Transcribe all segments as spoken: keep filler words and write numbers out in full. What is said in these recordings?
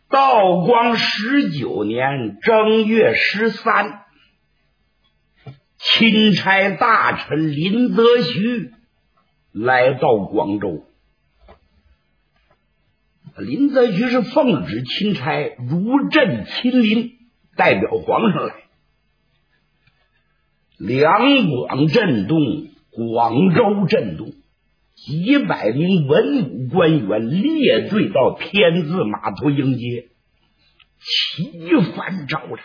道光十九年正月十三，钦差大臣林则徐来到广州。林则徐是奉旨钦差如镇亲临，代表皇上来。两广震动，广州震动，几百名文武官员列队到天字码头迎接，旗帆招展。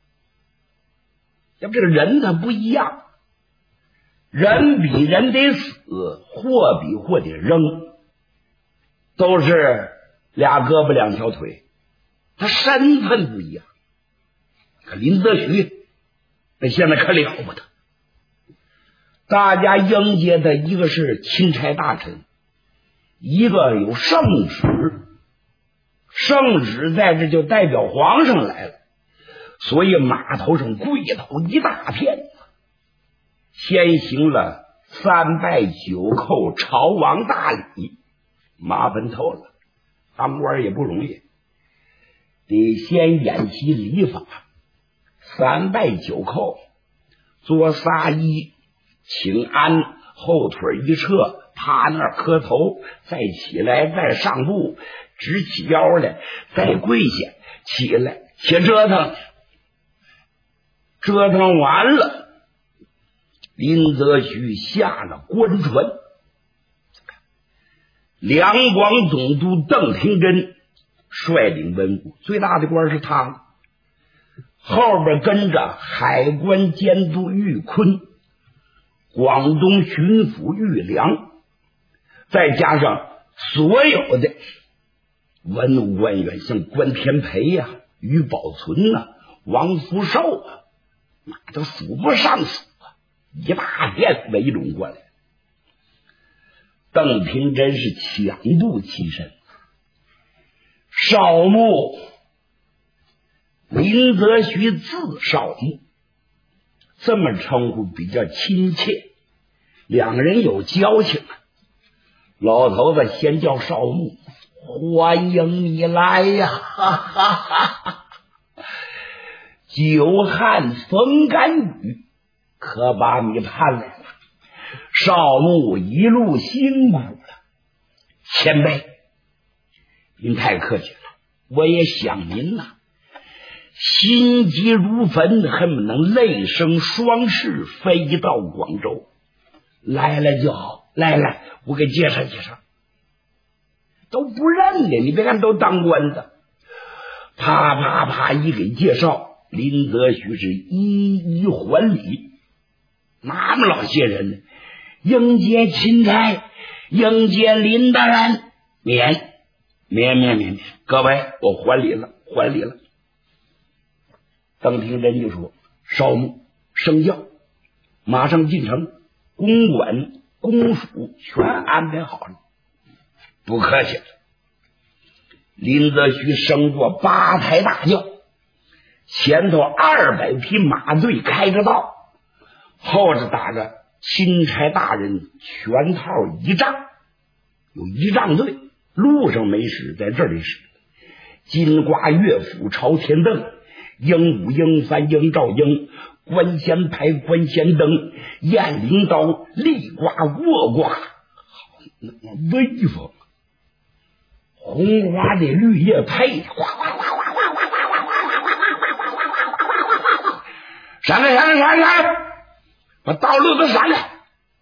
要不这个人他不一样，人比人得死，货比货得扔，都是俩胳膊两条腿，他身份不一样。可林则徐那现在可了不得，大家迎接的一个是钦差大臣，一个有圣旨，圣旨在这就代表皇上来了，所以码头上跪倒一大片，先行了三拜九叩朝王大礼，麻烦透了。当官也不容易，得先演习礼法，三拜九叩，作仨揖，请安，后腿一撤，趴那儿磕头，再起来，再上步，直起腰来，再跪下，起来，且折腾，折腾完了，林则徐下了官船，两广总督邓廷珍率领文武，最大的官是他，后边跟着海关监督玉坤，广东巡抚玉良，再加上所有的文武官员，像关天培呀、啊、于宝存呐、啊、王福寿啊，那都数不上数啊，一大片围拢过来。邓廷珍是抢步起身，少牧林则徐字少牧，这么称呼比较亲切，两个人有交情。老头子先叫少牧，欢迎你来呀！哈哈哈哈，久旱逢甘雨，可把你盼来了。少牧一路辛苦了，前辈您太客气了，我也想您呐、啊，心急如焚，恨不能泪生双翅飞到广州。来了就好，来来，我给介绍介绍。都不认得，你别看都当官的，啪啪啪一给介绍，林则徐是一一还礼。那么老些人呢，迎接钦差，迎接林大人，免免免免免，各位我还礼了，还礼了。邓廷珍就说：“少牧升轿，马上进城，公馆公署全安排好了。”不客气了。林则徐升过八抬大轿，前头二百匹马队开着道，后着打着钦差大人全套仪仗，有仪仗队，路上没使，在这里使。金瓜乐府朝天凳，鹰舞鹰翻鹰照鹰，关仙牌关仙灯，雁翎刀，立挂卧挂，好那么威风。红花的绿叶配，哗哗哗哗哗哗哗哗哗哗哗哗哗，闪开闪开闪开，把道路都闪开。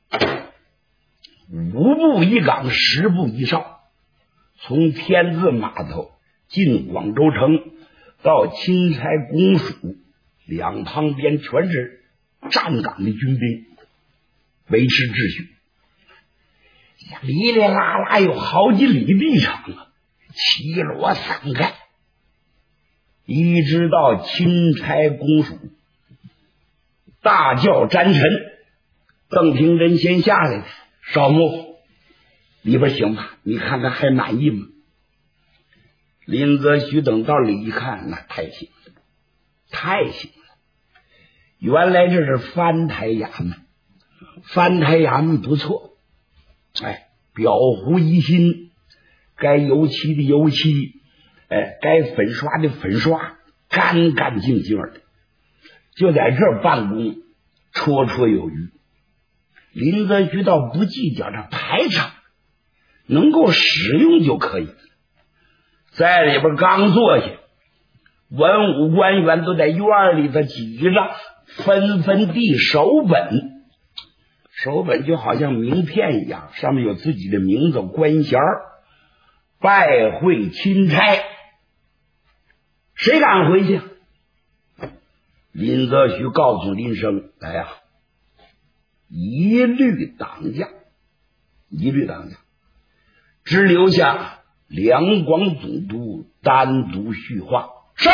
五步一岗，十步一哨，从天字码头进广州城到钦差公署，两旁边全是站岗的军兵，维持秩序。哩哩啦啦有好几里地长啊，齐罗散开，一直到钦差公署，大轿沾尘。邓廷珍先下来，少牧里边行吧？你看看还满意吗？林则徐等到里一看，那太行了，太行了！原来这是翻台衙门，翻台衙门不错，哎，裱糊一新，该油漆的油漆， 哎，该粉刷的粉刷，干干净净的，就在这儿办公，绰绰有余。林则徐倒不计较这排场，能够使用就可以。在里边刚坐下，文武官员都在院里头挤着，纷纷递手本。手本就好像名片一样，上面有自己的名字、官衔，拜会钦差。谁敢回去？林则徐告诉林升：“来呀、啊，一律挡驾，一律挡驾，只留下两广总督单独叙话。”是，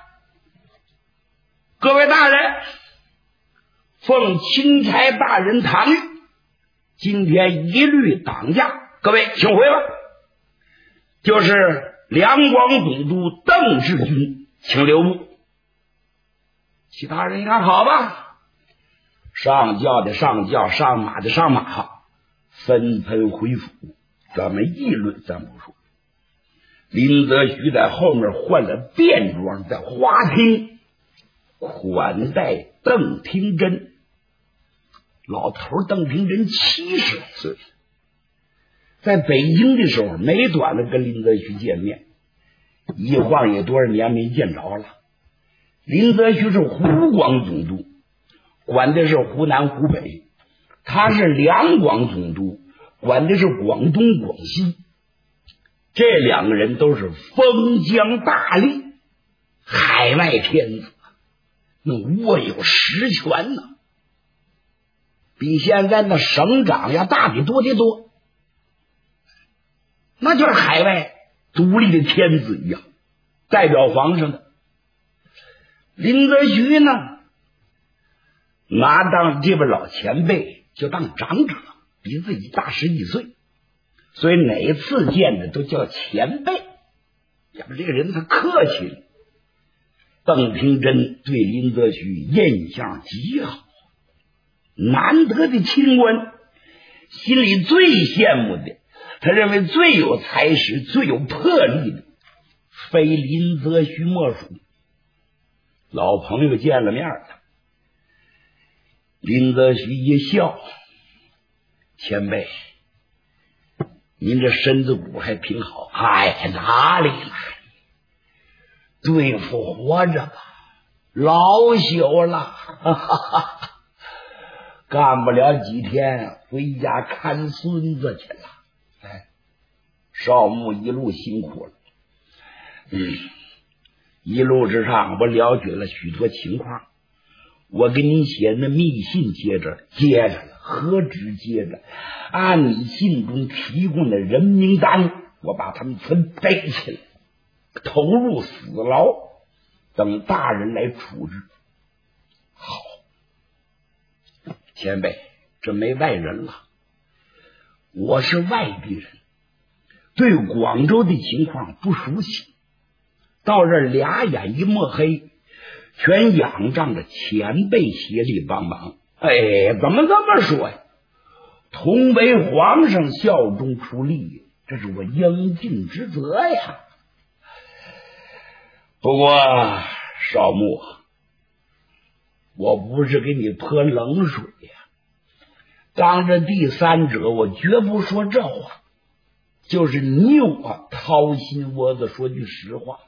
各位大人，奉钦差大人唐谕，今天一律挡驾，各位请回吧。就是两广总督邓志军，请留步。其他人一看，好吧，上轿的上轿，上马的上马，纷纷回府。咱们议论咱不说，林则徐在后面换了便装，在花厅款待邓廷珍。老头邓廷珍七十岁，在北京的时候没短的跟林则徐见面，一晃也多少年没见着了。林则徐是湖广总督，管的是湖南湖北，他是两广总督，管的是广东广西。这两个人都是封疆大吏，海外天子，那握有实权呢，比现在那省长呀大得多得多，那就是海外独立的天子一样，代表皇上的。林则徐呢，拿当这边老前辈就当长者，比自己大十几岁，所以哪次见的都叫前辈，要不这个人他客气了。邓廷珍对林则徐印象极好，难得的清官，心里最羡慕的，他认为最有才识、最有魄力的，非林则徐莫属。老朋友见了面了，林则徐一笑：“前辈，您这身子骨还挺好。”“哎，哪里来？对付活着吧，老朽了，哈哈哈，干不了几天，回家看孙子去了。哎，少牧一路辛苦了。嗯，一路之上，我了解了许多情况。我给你写那密信，接着接着了，何止接着？按你信中提供的人名单，我把他们全背起来，投入死牢，等大人来处置。好，前辈，这没外人了，我是外地人，对广州的情况不熟悉，到这儿俩眼一抹黑，全仰仗着前辈协力帮忙。哎，怎么这么说呀？同为皇上效忠出力，这是我应尽职责呀。不过少牧，我不是给你泼冷水呀，当着第三者我绝不说这话，就是你我掏心窝子说句实话，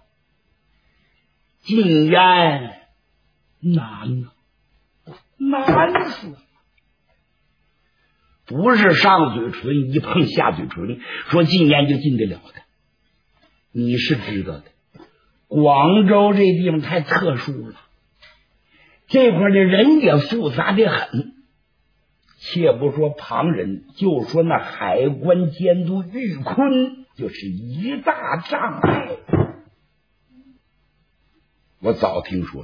禁烟难啊，难死了。不是上嘴唇一碰下嘴唇，说禁烟就禁得了的。你是知道的，广州这地方太特殊了，这块的人也复杂的很。且不说旁人，就说那海关监督玉坤就是一大障碍。我早听说了，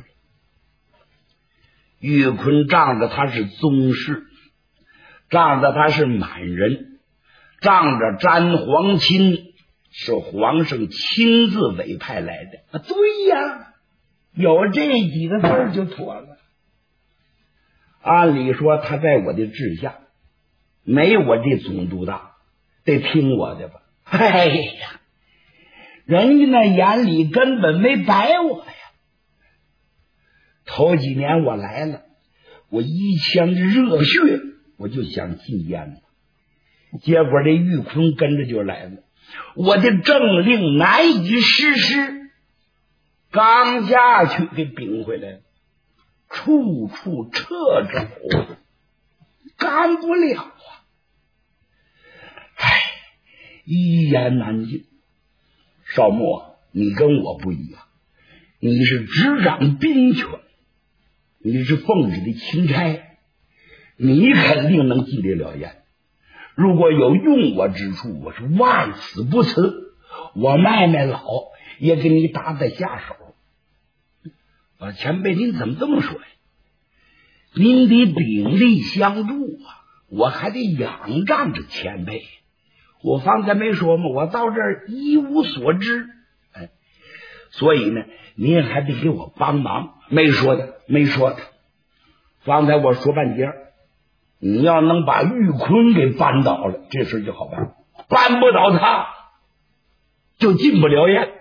玉坤仗着他是宗室，仗着他是满人，仗着詹皇钦是皇上亲自委派来的。啊，对呀，有这几个字就妥了。按理说他在我的治下，没我这总督大，得听我的吧。哎呀， 人家那眼里根本没摆我呀。头几年我来了，我一腔热血我就想进烟了，结果这玉坤跟着就来了，我的政令难以实施，刚下去给顶回来了，处处掣肘，干不了啊！唉，一言难尽。少墨，你跟我不一样，你是执掌兵权，你是奉旨的钦差，你肯定能进得了言。如果有用我之处，我是万死不辞，我卖卖老也给你打得下手。啊，前辈您怎么这么说呀？您得鼎力相助啊，我还得仰仗着前辈。我方才没说吗？我到这儿一无所知，哎，所以呢，您还得给我帮忙。没说的，没说的。方才我说半截，你要能把玉坤给扳倒了，这事就好办；扳不倒他，就进不了院。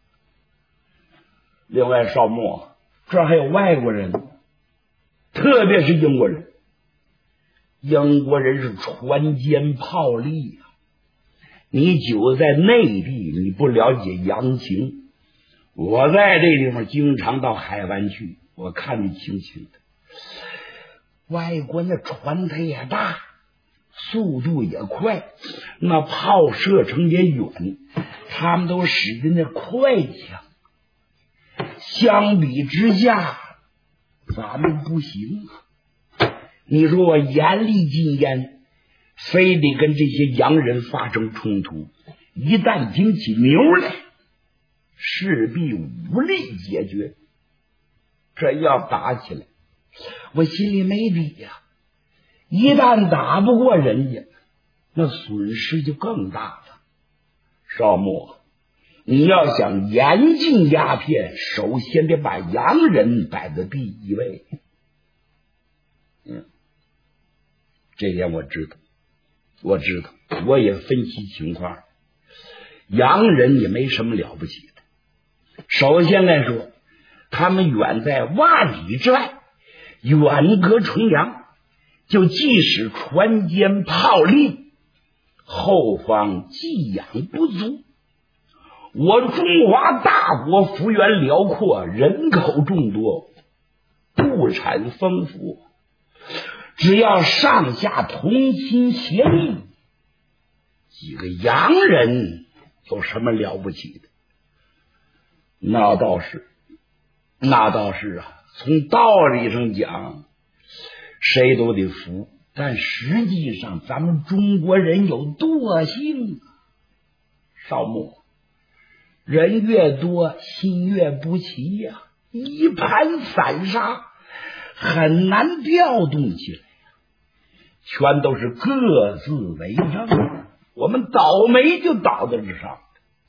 另外，少墨，这儿还有外国人，特别是英国人。英国人是船坚炮利啊！你久在内地，你不了解洋情。我在这地方经常到海湾去，我看得清清的。外国那船它也大，速度也快，那炮射程也远，他们都使的那快枪。相比之下，咱们不行啊！你说我严厉禁烟，非得跟这些洋人发生冲突，一旦顶起牛来，势必无力解决。这要打起来，我心里没底呀、啊。一旦打不过人家，那损失就更大了。少墨，你要想严禁鸦片，首先得把洋人摆在第一位。嗯，这点我知道，我知道，我也分析情况。洋人也没什么了不起的。首先来说，他们远在万里之外，远隔重洋，就即使船坚炮利，后方寄养不足。我中华大国幅员辽阔，人口众多，物产丰富，只要上下同心协力，几个洋人有什么了不起的？那倒是，那倒是啊，从道理上讲，谁都得服。但实际上，咱们中国人有惰性啊，少墨。人越多，心越不齐呀、啊，一盘散沙，很难调动起来呀、啊。全都是各自为政，我们倒霉就倒在这上。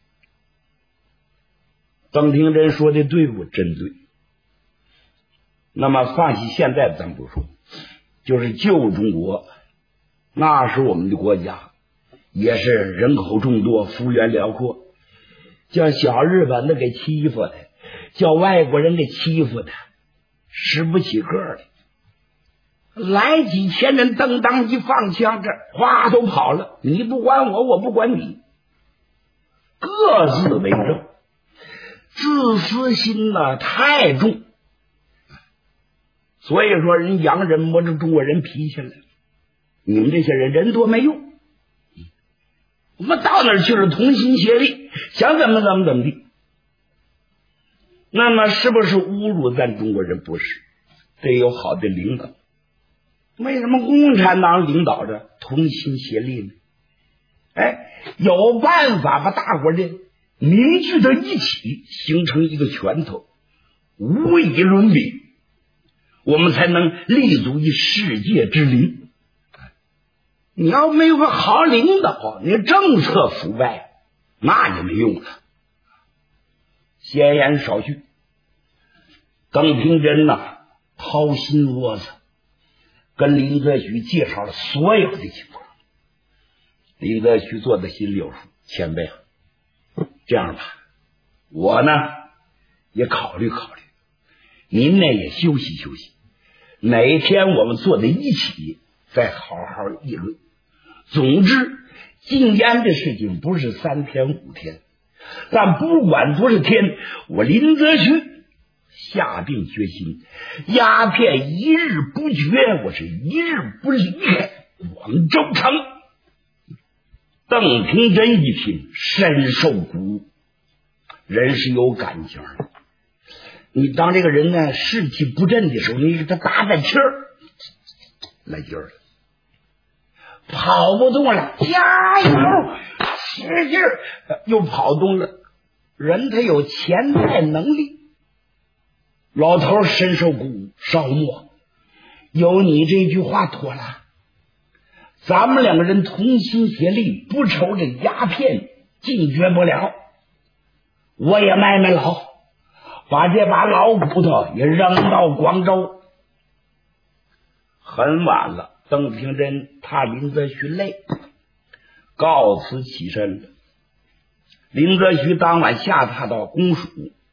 邓廷珍说的对不？真对。那么放弃现在咱不说，就是旧中国，那时我们的国家也是人口众多，幅员辽阔。叫小日本的给欺负的，叫外国人给欺负的，使不起个来。来几千人，噔当一放枪，这哗都跑了。你不管我，我不管你，各自为政，自私心呢太重。所以说，人洋人摸着中国人脾气了。你们这些人人多没用。我们到哪儿去了？同心协力，想怎么怎么怎么地。那么是不是侮辱咱中国人？不是，得有好的领导。为什么共产党领导着同心协力呢？哎，有办法把大伙人凝聚到一起，形成一个拳头，无以伦比，我们才能立足于世界之林。你要没有个好领导，你政策腐败，那也没用了。闲言少叙，邓廷珍呐，掏心窝子，跟林则徐介绍了所有的情况。林则徐做的心里有数，前辈啊，这样吧， 我呢也考虑考虑，您呢也休息休息，哪天我们坐在一起再好好议论。总之禁烟的事情不是三天五天，但不管多少天，我林则徐下定决心，鸦片一日不绝，我是一日不离开广州城。邓廷珍一听深受鼓舞，人是有感情的，你当这个人呢士气不振的时候，你给他打打气儿，来劲儿了，跑不动了，加油，使劲儿，又跑动了。人他有潜在能力。老头深受鼓舞，少默，有你这句话妥了，咱们两个人同心协力，不愁这鸦片禁绝不了。我也卖卖老，把这把老骨头也扔到广州。很晚了，邓廷珍怕林则徐累，告辞起身了。林则徐当晚下榻到公署，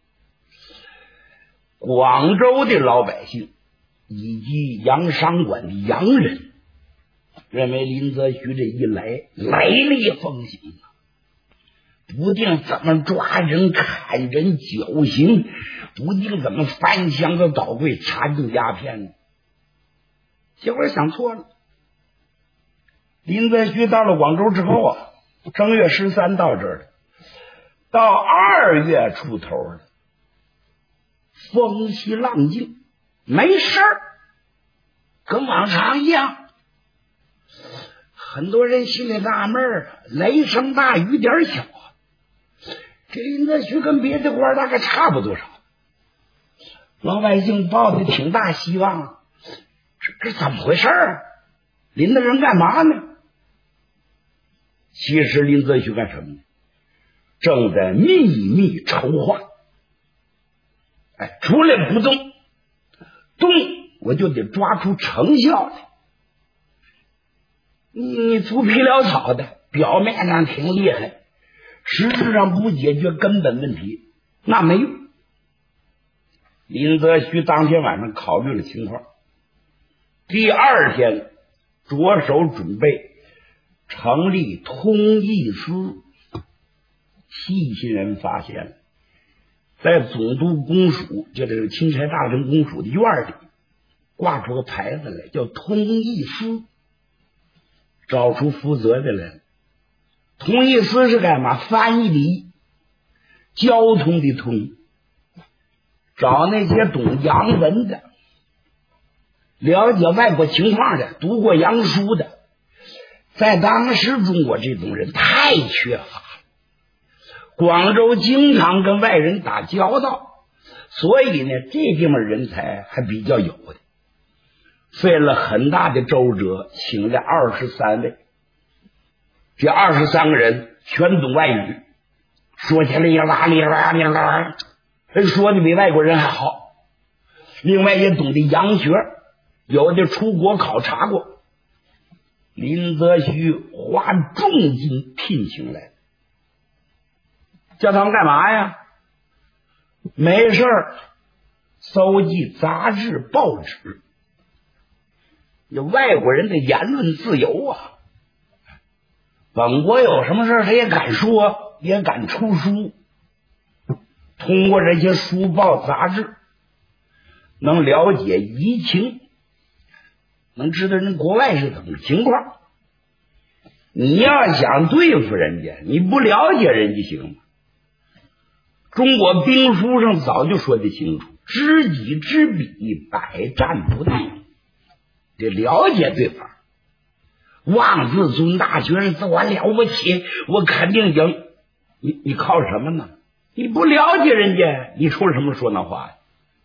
广州的老百姓以及洋商馆的洋人认为林则徐这一来雷厉风行，不定怎么抓人砍人绞刑，不定怎么翻箱子倒柜查禁鸦片呢。结果想错了，林则徐到了广州之后啊，正月十三到这儿了，到二月出头了，风息浪静，没事儿，跟往常一样。很多人心里纳闷儿，雷声大雨点小啊，这林则徐跟别的官大概差不多少，老百姓抱的挺大希望，这这怎么回事啊？林大人干嘛呢？其实林则徐干什么呢？正在秘密筹划。哎，出来不动，动我就得抓出成效来。你你粗皮潦草的，表面上挺厉害，实质上不解决根本问题，那没用。林则徐当天晚上考虑了情况，第二天着手准备成立通议司。细心人发现了，在总督公署，就这个钦差大臣公署的院里挂出个牌子来，叫通议司，找出负责的来了。通议司是干嘛？翻译的，交通的通，找那些懂洋文的，了解外国情况的，读过洋书的。在当时中国这种人太缺乏了，广州经常跟外人打交道，所以呢这地方人才还比较有的。费了很大的周折，请了二十三位，这二十三个人全懂外语，说起来呀啦哩啦哩啦，说的比外国人还好。另外也懂得洋学，有的出国考察过。林则徐花重金聘请来，叫他们干嘛呀？没事儿搜集杂志报纸。有外国人的言论自由啊，本国有什么事谁也敢说，也敢出书。通过这些书报杂志，能了解舆情，能知道人国外是怎么情况。你要想对付人家，你不了解人家行吗？中国兵书上早就说得清楚，知己知彼，百战不殆，得了解对方。妄自尊大，觉得自我了不起，我肯定赢。你你靠什么呢？你不了解人家，你说什么说那话呀？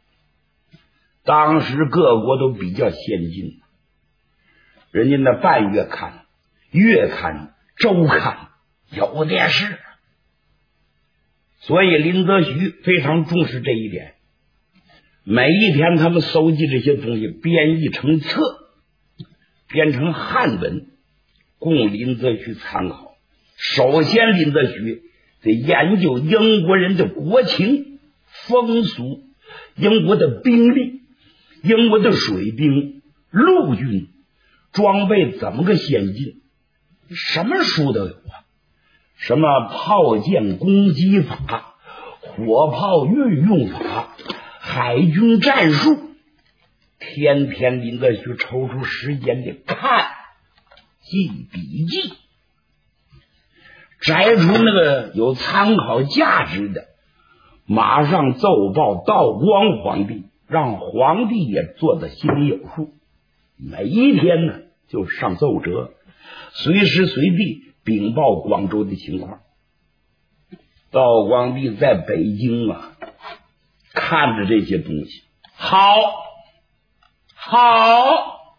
当时各国都比较先进，人家那半月刊、月刊、周刊有的是，所以林则徐非常重视这一点。每一天他们搜集这些东西，编译成册，编成汉文，供林则徐参考。首先林则徐得研究英国人的国情风俗，英国的兵力，英国的水兵陆军装备怎么个先进，什么书都有啊，什么炮舰攻击法，火炮运用法，海军战术，天天林则徐抽出时间的看记笔记，摘出那个有参考价值的，马上奏报道光皇帝，让皇帝也做得心里有数。每一天呢就上奏折，随时随地禀报广州的情况。道光帝在北京啊，看着这些东西，好好，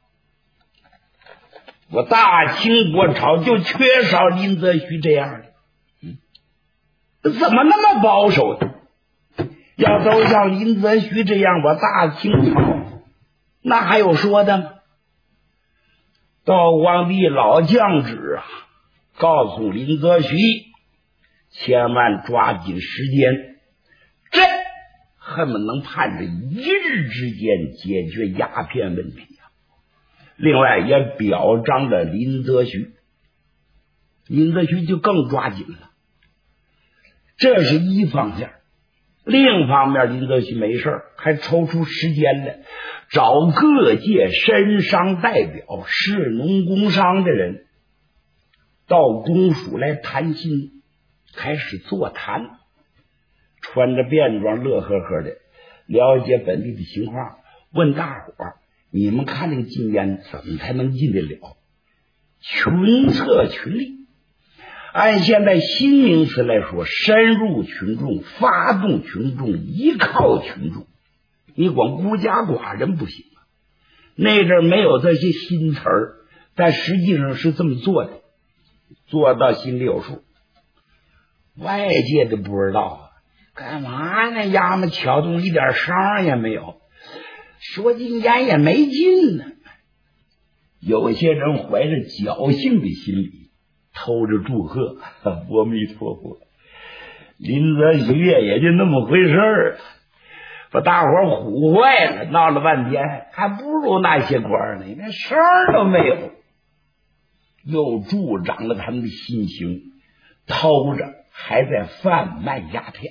我大清国朝就缺少林则徐这样的，嗯，怎么那么保守的？要都像林则徐这样，我大清朝那还有说的吗？道光帝老降旨啊，告诉林则徐千万抓紧时间，这恨不能盼着一日之间解决鸦片问题啊。另外也表彰了林则徐，林则徐就更抓紧了，这是一方面。另一方面，林则徐没事还抽出时间来找各界绅商代表、士农工商的人到公署来谈心，开始座谈，穿着便装，乐呵呵的了解本地的情况，问大伙儿：你们看这个禁烟怎么才能禁得了？群策群力。按现在新名词来说，深入群众，发动群众，依靠群众。你光孤家寡人不行啊。那阵没有这些新词儿，但实际上是这么做的，做到心里有数。外界的不知道啊，干嘛呢？衙门挑动一点伤也没有，说禁烟也没禁呢。有些人怀着侥幸的心理，偷着祝贺阿弥陀佛。林则徐也就那么回事儿，把大伙唬坏了，闹了半天还不如那些官呢，连声儿都没有，又助长了他们的心情，偷着还在贩卖鸦片。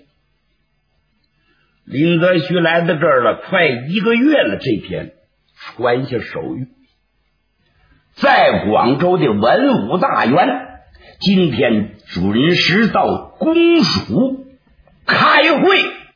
林则徐来到这儿了快一个月了，这天传下手谕，在广州的文武大员今天准时到公署开会。